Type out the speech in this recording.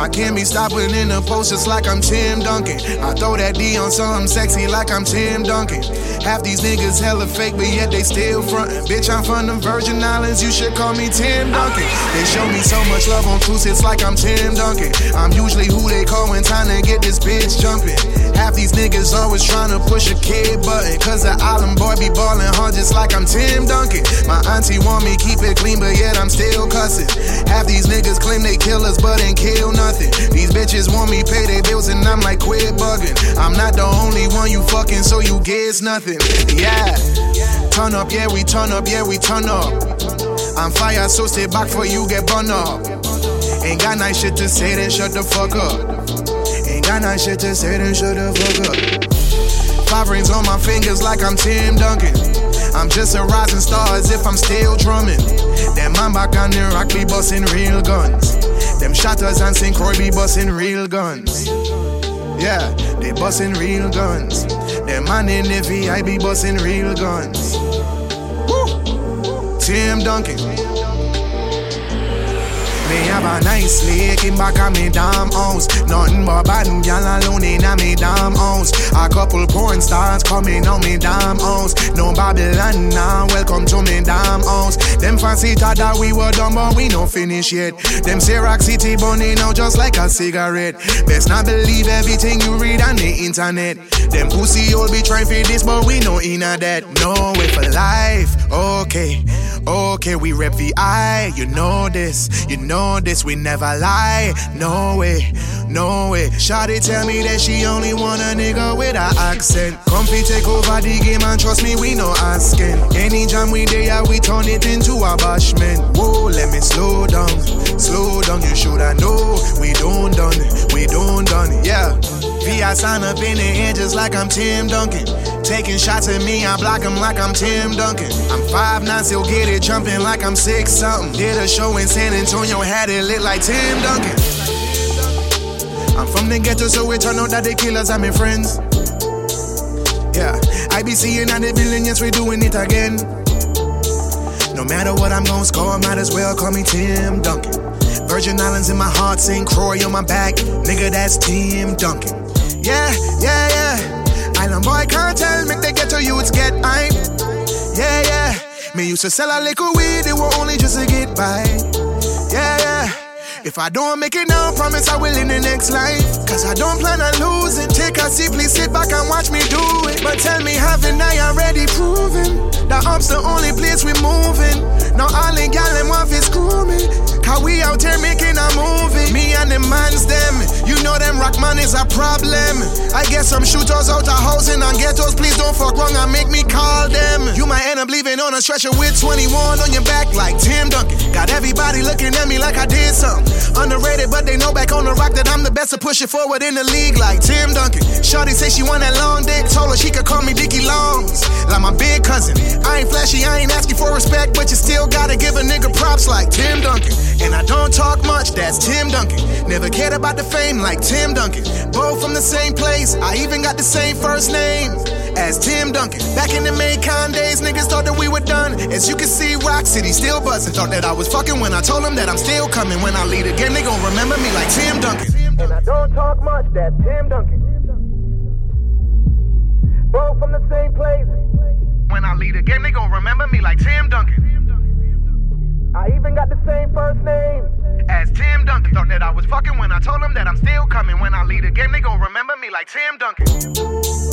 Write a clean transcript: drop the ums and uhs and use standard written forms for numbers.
I can't be stopping in the post just like I'm Tim Duncan. I throw that D on something sexy like I'm Tim Duncan. Half these niggas hella fake, but yet they still frontin'. Bitch, I'm from the Virgin Islands, you should call me Tim Duncan. They show me so much love on cruise, it's like I'm Tim Duncan. I'm usually who they call when time to get this bitch jumping. Half these niggas always tryna push a kid button, cause the island boy be ballin' hard just like I'm Tim Duncan. My auntie want me keep it clean, but yet I'm still cussin'. Half these niggas claim they killers, but ain't kill nothing. These bitches want me pay their bills and I'm like quit bugging. I'm not the only one you fucking, so you gets nothing. Yeah, turn up, yeah we turn up, yeah we turn up. I'm fire, so stay back for you get burned up. Ain't got nice shit to say, then shut the fuck up. Ain't got nice shit to say, then shut the fuck up. 5 rings on my fingers like I'm Tim Duncan. I'm just a rising star as if I'm still drumming. Them man back on the rock be busting real guns. Them shotters and St. Croix be busting real guns. Yeah, they busting real guns. Them man in the VI be busting real guns. Woo! Tim Duncan. Me have a nice lake in back of me damn house. Nothing but bad y'all alone in a me damn house. A couple porn stars coming on me damn house. No Babylon now, welcome to me damn house. Them fancy thought that we were done but we no finish yet. Them say Rock City burning out just like a cigarette. Best not believe everything you read on the internet. Them pussy all be trying for this but we no inna that. No way for life, okay. Okay, we rep VI, you know this, we never lie. No way, no way. Shawty tell me that she only want a nigga with an accent. Comfy take over the game and trust me, we no asking. Any jam we there, we turn it into a bashment. Whoa, let me slow down, you shoulda know. We don't done, yeah. VI sign up in the end just like I'm Tim Duncan. Taking shots at me, I block them like I'm Tim Duncan. I'm 5'9", still get it jumping like I'm 6 something. Did a show in San Antonio, had it lit like Tim Duncan. I'm from the ghetto, so it turned out that they killers are my friends. Yeah, I be seeing on the building, yes we doing it again. No matter what I'm gon' score, might as well call me Tim Duncan. Virgin Islands in my heart, St. Croix on my back. Nigga, that's Tim Duncan. Yeah. Island boy can't tell, make they get to youths get hype. Yeah. Me used to sell a little weed, it was only just to get by. Yeah. If I don't make it now, promise I will in the next life. Cause I don't plan on losing. Take a seat, please sit back and watch me do it. But tell me, haven't I already proven that up's the only place we moving? Now all the gal them want to screw me. Cause we out here making a movie. Me and the mans them, you know them rock man is a problem. I get some shooters out of housing and ghettos, please don't fuck wrong and make me call them. You might end up leaving on a stretcher with 21 on your back like Tim Duncan. Got everybody looking at me like I did something. Underrated, but they know back on the rock that I'm the best to push it forward in the league like Tim Duncan. Shorty say she want that long dick, told her she could call me Dickie Longs, like my big cousin. I ain't flashy, I ain't asking for respect, but you still gotta give a nigga props like Tim Duncan. And I don't talk much, that's Tim Duncan. Never cared about the fame like Tim Duncan. Both from the same place, I even got the same first name as Tim Duncan. Back in the Macon days, niggas thought that we were done. As you can see, Rock City still buzzing. Thought that I was fucking when I told them that I'm still coming. When I lead the game, they gon' remember me like Tim Duncan. And I don't talk much, that's Tim Duncan. Both from the same place. When I lead the game, they gon' remember me like Tim Duncan. I even got the same first name as Tim Duncan. Thought that I was fucking when I told them that I'm still coming. When I lead the game, they gon' remember me like Tim Duncan.